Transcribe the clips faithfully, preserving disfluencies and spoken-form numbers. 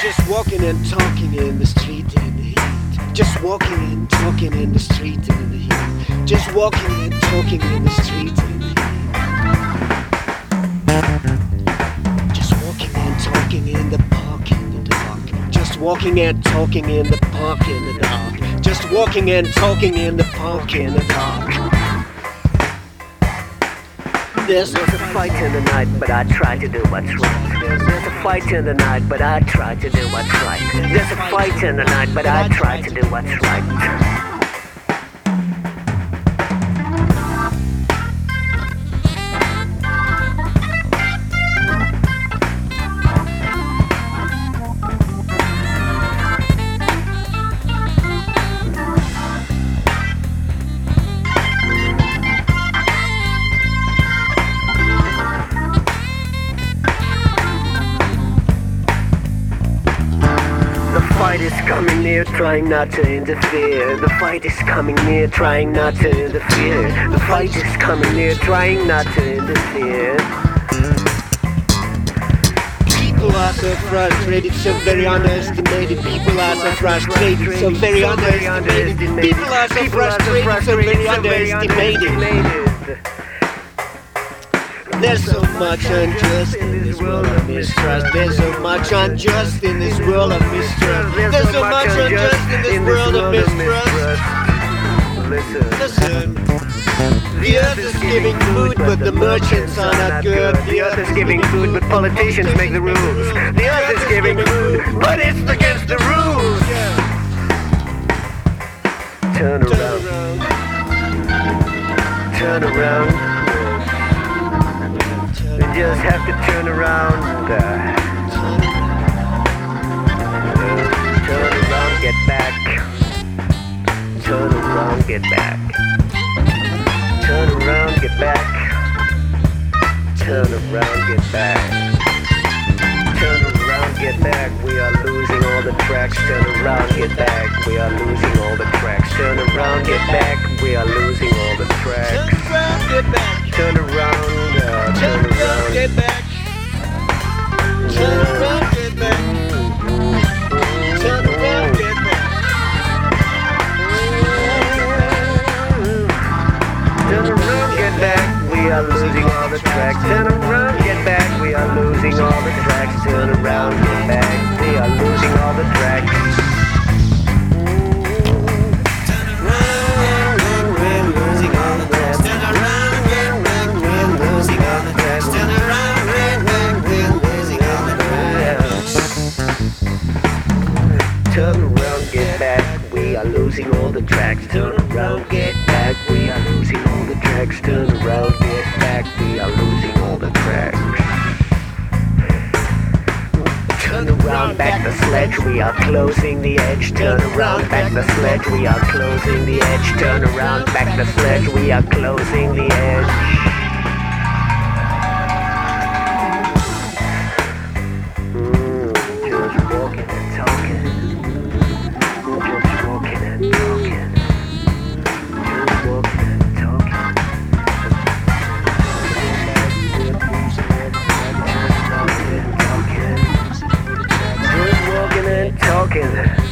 Just walking and talking in the street in the heat. Just walking and talking in the street in the heat. Just walking and talking in the street in the heat. Just walking and talking in the park in the dark. Just walking and talking in the park in the dark. Just walking and talking in the park in the dark. There's a fight in the night, but I try to do what's right. There's a fight in the night, but I try to do what's right. There's a fight in the night, but I try to do what's right. The fight is coming near, trying not to interfere. The fight is coming near, trying not to interfere. The fight is coming near, trying not to interfere. People are so frustrated, so very underestimated. People are so frustrated, so very underestimated. People are so frustrated, so very underestimated. There's so much unjust in this world of mistrust. There's so much unjust in this world of mistrust. There's so much unjust in this world of mistrust. Listen. The earth is giving food, but the merchants are not good. The earth is giving food, but politicians make the rules. The earth is giving food, but it's against the rules. Turn around. Turn around. You just have to turn around. Uh, turn around, get back. Turn around, get back. Turn around, get back. Turn around, get back. Turn around, get back. We are losing all the tracks. Turn around, get back. We are losing all the tracks. Turn around, get back. We are losing all the tracks. Turn around, get back. Turn around, uh, turn around, get back. Turn around, get back. Turn around, get back. Turn around, get back. We are losing all the tracks. Turn around, get back. We are losing all the tracks. Turn around, get back. We are losing all the tracks. Turn around, get back, we are losing all the tracks. Turn around, get back, we are losing all the tracks. Turn around, get back, we are losing all the tracks. Turn around, back the sledge, we are closing the edge. Turn around, back the sledge, we are closing the edge. Turn around, back the sledge, we are closing the edge. Talking.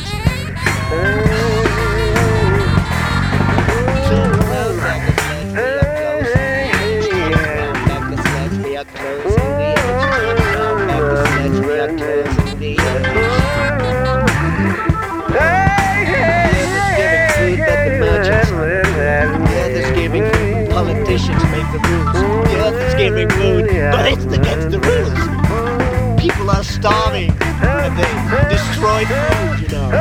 Politicians make the rules. The earth is giving food, but it's against the rules. People are starving, and they destroy food, you know.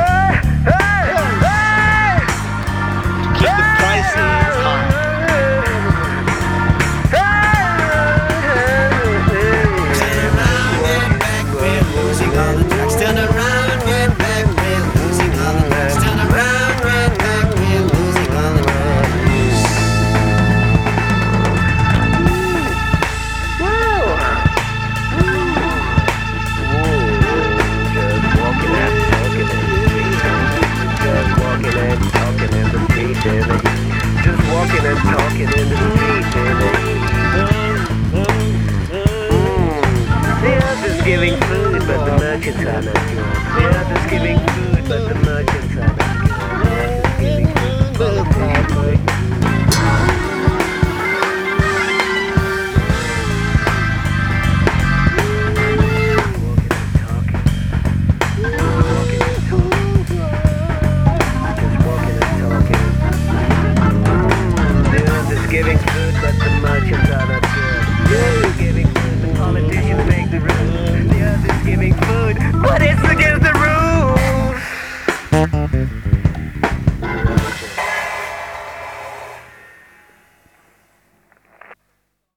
To keep the prices high. Turn around, get back, we're losing all the tracks. Turn around, get back, we're losing all the tracks. Turn around, get back, we're losing all the tracks. Walking giving food, but the merchants are not good. The others giving food, but the merchants are not good. The others giving food, but the merchants are not good.